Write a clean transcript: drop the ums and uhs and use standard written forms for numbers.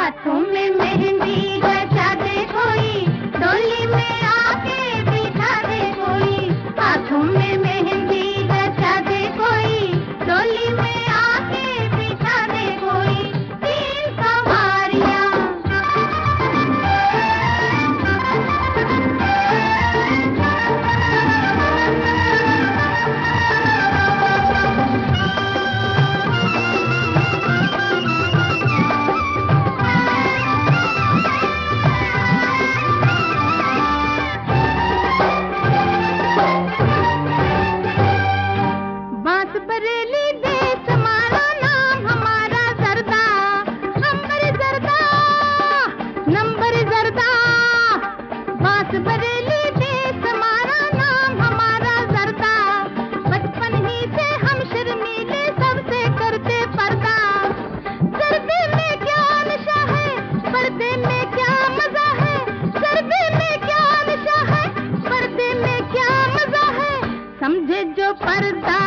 हाथों में मेहंदी रचा दे कोई, डोली में आके बिठा दे कोई। हाथों में मेहंदी रचा दे कोई, डोली में आके बिठा दे कोई। तीन सवारियां बरेली देश हमारा, नाम हमारा जरदा, अंबर जरदा, नंबर जरदा। बांस बरेली देश हमारा, नाम हमारा जरदा। बचपन ही से हम शर्मीले, सबसे करते पर्दा। जरदे में क्या नशा है, पर्दे में क्या मजा है। जरदे में क्या नशा है, पर्दे में क्या मजा है। समझे जो पर्दा